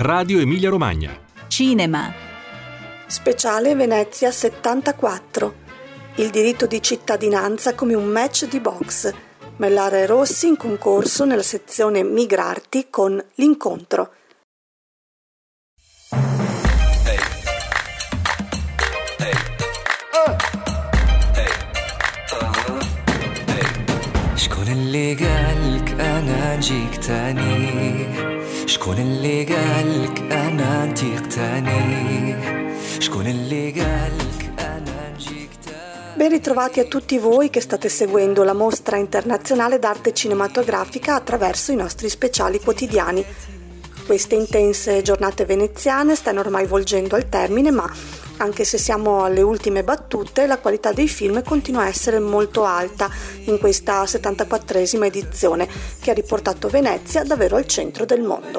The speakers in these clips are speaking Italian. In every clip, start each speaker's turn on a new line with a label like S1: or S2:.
S1: Radio Emilia Romagna.
S2: Cinema.
S3: Speciale Venezia 74. Il diritto di cittadinanza come un match di box. Mellara e Rossi in concorso nella sezione Migrarti con L'incontro.
S4: شكون اللي قالك انا نجيك تاني شكون اللي قالك انا نطيق تاني شكون اللي قالك انا نجيك تاني.
S3: Ben ritrovati a tutti voi che state seguendo la mostra internazionale d'arte cinematografica attraverso i nostri speciali quotidiani. Queste intense giornate veneziane stanno ormai volgendo al termine, ma anche se siamo alle ultime battute, la qualità dei film continua a essere molto alta in questa 74esima edizione, che ha riportato Venezia davvero al centro del mondo.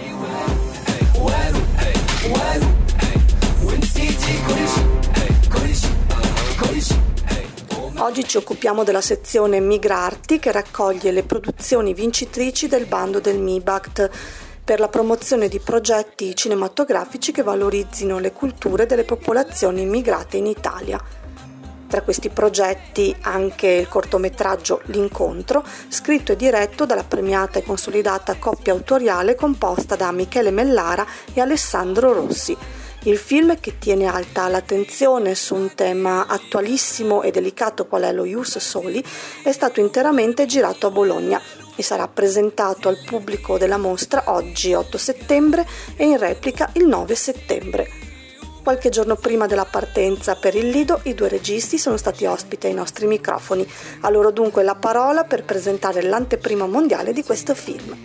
S3: Oggi ci occupiamo della sezione Migrarti, che raccoglie le produzioni vincitrici del bando del MIBACT per la promozione di progetti cinematografici che valorizzino le culture delle popolazioni immigrate in Italia. Tra questi progetti anche il cortometraggio L'incontro, scritto e diretto dalla premiata e consolidata coppia autoriale composta da Michele Mellara e Alessandro Rossi. Il film, che tiene alta l'attenzione su un tema attualissimo e delicato qual è lo ius soli, è stato interamente girato a Bologna e sarà presentato al pubblico della mostra oggi 8 settembre e in replica il 9 settembre. Qualche giorno prima della partenza per il Lido, i due registi sono stati ospiti ai nostri microfoni. A loro dunque la parola per presentare l'anteprima mondiale di questo film.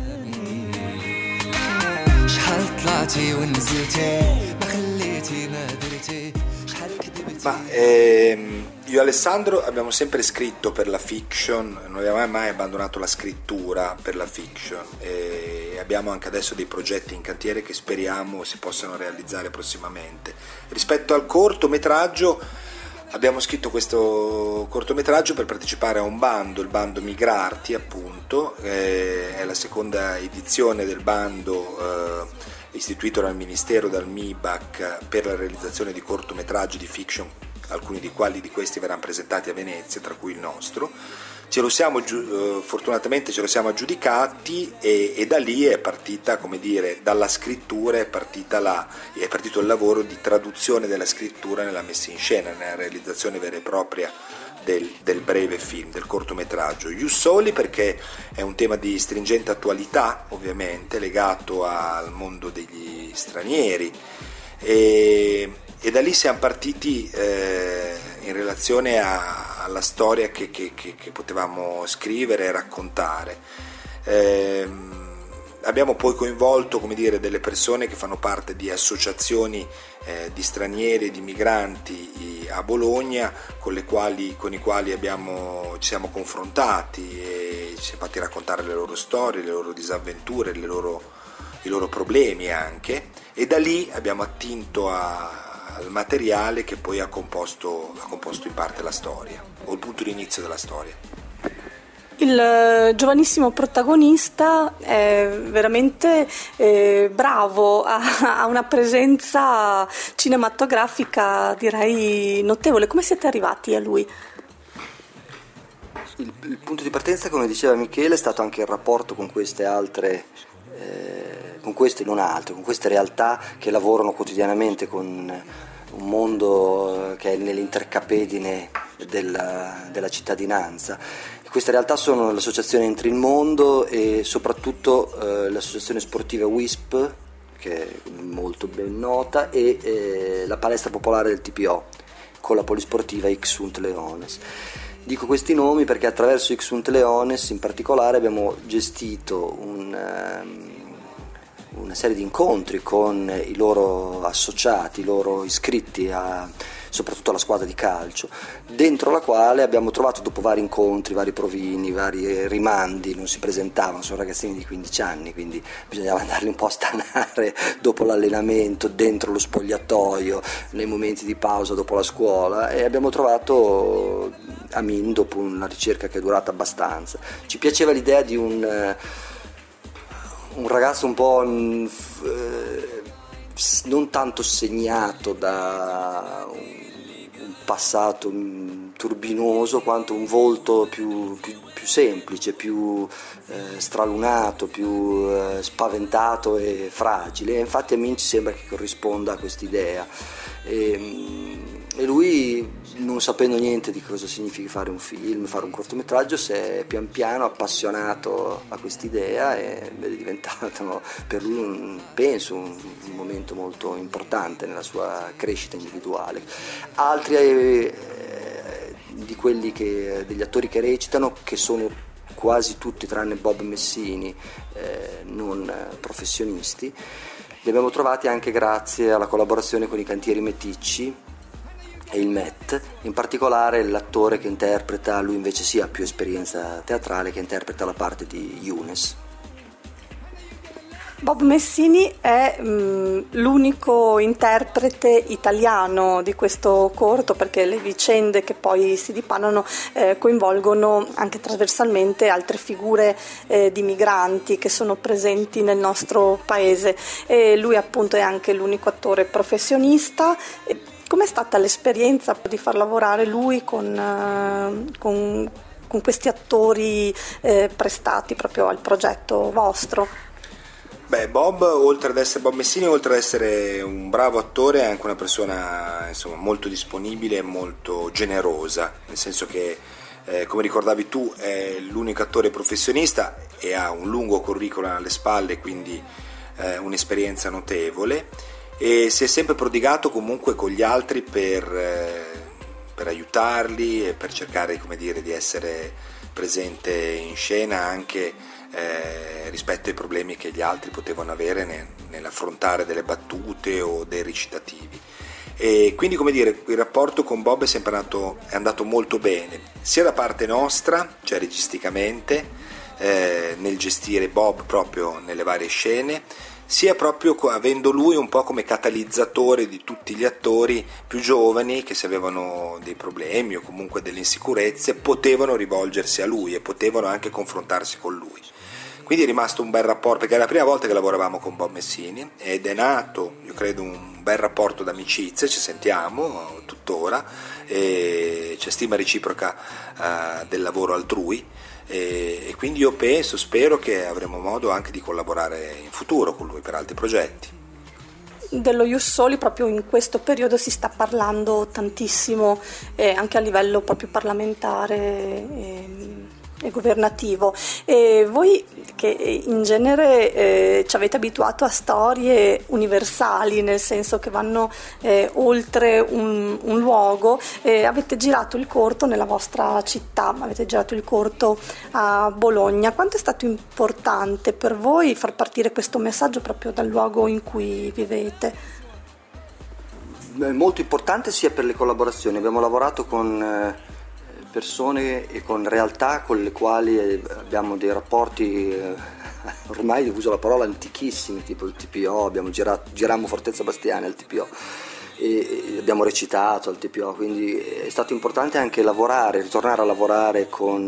S5: Io e Alessandro abbiamo sempre scritto per la fiction, non abbiamo mai abbandonato la scrittura per la fiction e abbiamo anche adesso dei progetti in cantiere che speriamo si possano realizzare prossimamente. Rispetto al cortometraggio, abbiamo scritto questo cortometraggio per partecipare a un bando, il bando Migrarti appunto, è la seconda edizione del bando istituito dal Ministero, dal MIBAC, per la realizzazione di cortometraggi di fiction, alcuni di questi verranno presentati a Venezia, tra cui il nostro. Fortunatamente ce lo siamo aggiudicati e da lì è partita, come dire, dalla scrittura è partito il lavoro di traduzione della scrittura nella messa in scena, nella realizzazione vera e propria del breve film, del cortometraggio. Ius Soli perché è un tema di stringente attualità, ovviamente legato al mondo degli stranieri e da lì siamo partiti in relazione alla storia che potevamo scrivere e raccontare. Abbiamo poi coinvolto, come dire, delle persone che fanno parte di associazioni di stranieri e di migranti a Bologna con i quali ci siamo confrontati e ci siamo fatti raccontare le loro storie, le loro disavventure, i loro problemi anche, e da lì abbiamo attinto al materiale che poi ha composto in parte la storia, o il punto di inizio della storia.
S3: Il giovanissimo protagonista è veramente bravo, ha una presenza cinematografica direi notevole. Come siete arrivati a lui?
S6: Il punto di partenza, come diceva Michele, è stato anche il rapporto con queste altre con queste realtà che lavorano quotidianamente con un mondo che è nell'intercapedine della cittadinanza. Queste realtà sono l'associazione Entri il Mondo e soprattutto l'associazione sportiva WISP, che è molto ben nota, e la palestra popolare del TPO con la polisportiva X Sunt Leones. Dico questi nomi perché attraverso X Sunt Leones in particolare abbiamo gestito una serie di incontri con i loro associati, i loro iscritti soprattutto alla squadra di calcio, dentro la quale abbiamo trovato, dopo vari incontri, vari provini, vari rimandi, non si presentavano, sono ragazzini di 15 anni, quindi bisognava andarli un po' a stanare dopo l'allenamento, dentro lo spogliatoio, nei momenti di pausa dopo la scuola, e abbiamo trovato Amin dopo una ricerca che è durata abbastanza. Ci piaceva l'idea di un un ragazzo un po' non tanto segnato da un passato turbinoso, quanto un volto più semplice, più stralunato, più spaventato e fragile. E infatti a me ci sembra che corrisponda a quest'idea. E lui, non sapendo niente di cosa significhi fare un film, fare un cortometraggio, si è pian piano appassionato a quest'idea e è diventato per lui penso un momento molto importante nella sua crescita individuale. Altri di quelli degli attori che recitano, che sono quasi tutti tranne Bob Messini non professionisti, li abbiamo trovati anche grazie alla collaborazione con i Cantieri Meticci e il Met, in particolare l'attore che interpreta, lui invece sì ha più esperienza teatrale, che interpreta la parte di Younes.
S3: Bob Messini è l'unico interprete italiano di questo corto, perché le vicende che poi si dipanano coinvolgono anche trasversalmente altre figure di migranti che sono presenti nel nostro paese, e lui appunto è anche l'unico attore professionista. Com'è stata l'esperienza di far lavorare lui con questi attori prestati proprio al progetto vostro?
S5: Beh, Bob, oltre ad essere Bob Messini, oltre ad essere un bravo attore, è anche una persona insomma molto disponibile e molto generosa, nel senso che come ricordavi tu è l'unico attore professionista e ha un lungo curriculum alle spalle, quindi un'esperienza notevole, e si è sempre prodigato comunque con gli altri per aiutarli e per cercare, come dire, di essere presente in scena anche rispetto ai problemi che gli altri potevano avere nell'affrontare delle battute o dei recitativi. E quindi, come dire, il rapporto con Bob è sempre andato molto bene, sia da parte nostra, cioè registicamente, nel gestire Bob proprio nelle varie scene, sia proprio avendo lui un po' come catalizzatore di tutti gli attori più giovani che, se avevano dei problemi o comunque delle insicurezze, potevano rivolgersi a lui e potevano anche confrontarsi con lui. Quindi è rimasto un bel rapporto, perché è la prima volta che lavoravamo con Bob Messini ed è nato, io credo, un bel rapporto d'amicizia, ci sentiamo tuttora e c'è stima reciproca del lavoro altrui. E quindi io spero che avremo modo anche di collaborare in futuro con lui per altri progetti.
S3: Dello Ius Soli proprio in questo periodo si sta parlando tantissimo, anche a livello proprio parlamentare e governativo, e voi che in genere ci avete abituato a storie universali, nel senso che vanno oltre un luogo, avete girato il corto nella vostra città, avete girato il corto a Bologna. Quanto è stato importante per voi far partire questo messaggio proprio dal luogo in cui vivete?
S6: Molto importante sia per le collaborazioni, abbiamo lavorato con persone e con realtà con le quali abbiamo dei rapporti ormai, uso la parola, antichissimi, tipo il TPO, girammo Fortezza Bastiani al TPO e abbiamo recitato al TPO, quindi è stato importante anche ritornare a lavorare con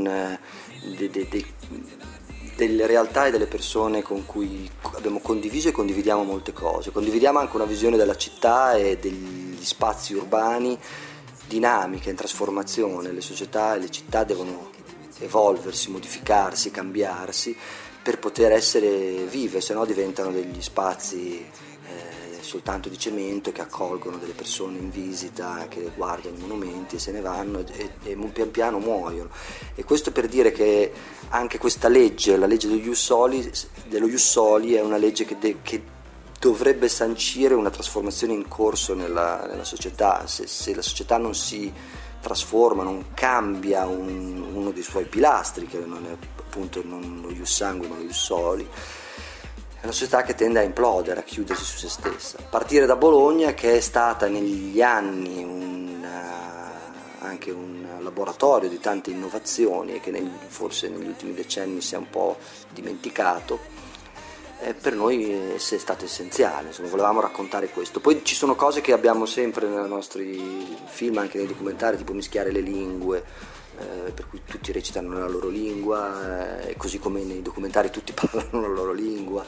S6: delle realtà e delle persone con cui abbiamo condiviso e condividiamo molte cose. Condividiamo anche una visione della città e degli spazi urbani dinamiche, in trasformazione. Le società e le città devono evolversi, modificarsi, cambiarsi per poter essere vive, se no diventano degli spazi soltanto di cemento che accolgono delle persone in visita, che guardano i monumenti e se ne vanno e pian piano muoiono. E questo per dire che anche questa legge, la legge dello Ius Soli è una legge che dovrebbe sancire una trasformazione in corso nella società. Se la società non si trasforma, non cambia uno dei suoi pilastri, che non è appunto non lo Ius Sanguinis ma lo Ius Soli, è una società che tende a implodere, a chiudersi su se stessa. A partire da Bologna, che è stata negli anni anche un laboratorio di tante innovazioni e che forse negli ultimi decenni si è un po' dimenticato, per noi è stato essenziale, insomma, volevamo raccontare questo. Poi ci sono cose che abbiamo sempre nei nostri film, anche nei documentari, tipo mischiare le lingue, per cui tutti recitano nella loro lingua, così come nei documentari tutti parlano la loro lingua,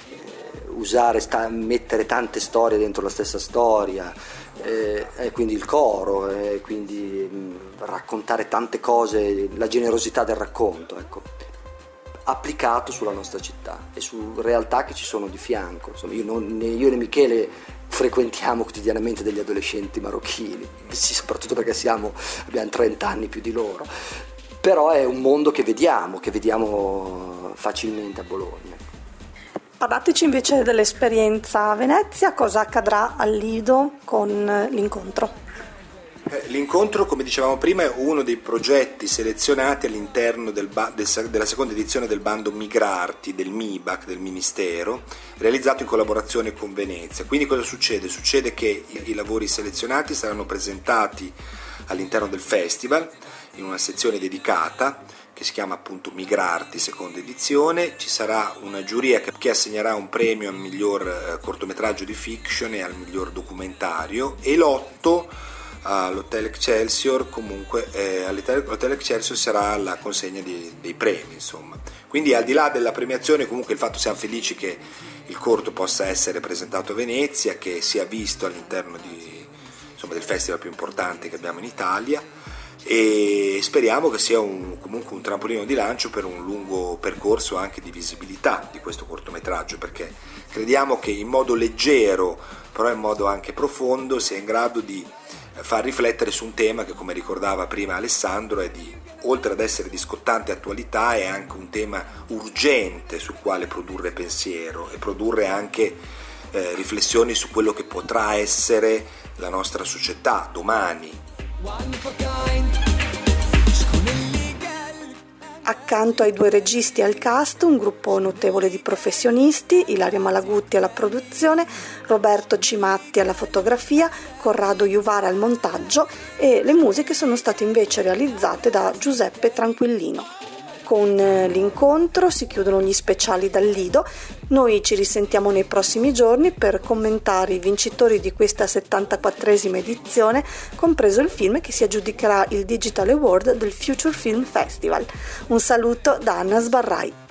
S6: mettere tante storie dentro la stessa storia, quindi il coro, quindi raccontare tante cose, la generosità del racconto, ecco, applicato sulla nostra città e su realtà che ci sono di fianco. Insomma, io e Michele frequentiamo quotidianamente degli adolescenti marocchini, sì, soprattutto perché abbiamo 30 anni più di loro, però è un mondo che vediamo facilmente a Bologna.
S3: Parlateci invece dell'esperienza a Venezia, cosa accadrà al Lido con l'incontro?
S5: L'incontro, come dicevamo prima, è uno dei progetti selezionati all'interno della seconda edizione del bando Migrarti del MIBAC, del Ministero, realizzato in collaborazione con Venezia. Quindi cosa succede? Succede che i lavori selezionati saranno presentati all'interno del festival in una sezione dedicata che si chiama appunto Migrarti seconda edizione. Ci sarà una giuria che assegnerà un premio al miglior cortometraggio di fiction e al miglior documentario, e l'otto all'Hotel Excelsior, comunque all'Hotel Excelsior sarà la consegna dei premi, insomma. Quindi al di là della premiazione, comunque il fatto, siamo felici che il corto possa essere presentato a Venezia, che sia visto all'interno del festival più importante che abbiamo in Italia, e speriamo che sia comunque un trampolino di lancio per un lungo percorso anche di visibilità di questo cortometraggio, perché crediamo che in modo leggero, però in modo anche profondo, sia in grado di far riflettere su un tema che, come ricordava prima Alessandro, oltre ad essere di scottante attualità, è anche un tema urgente sul quale produrre pensiero e produrre anche riflessioni su quello che potrà essere la nostra società domani.
S3: Accanto ai due registi e al cast, un gruppo notevole di professionisti: Ilaria Malagutti alla produzione, Roberto Cimatti alla fotografia, Corrado Juvara al montaggio, e le musiche sono state invece realizzate da Giuseppe Tranquillino. Con l'incontro si chiudono gli speciali dal Lido. Noi ci risentiamo nei prossimi giorni per commentare i vincitori di questa 74esima edizione, compreso il film che si aggiudicherà il Digital Award del Future Film Festival. Un saluto da Anna Sbarrai.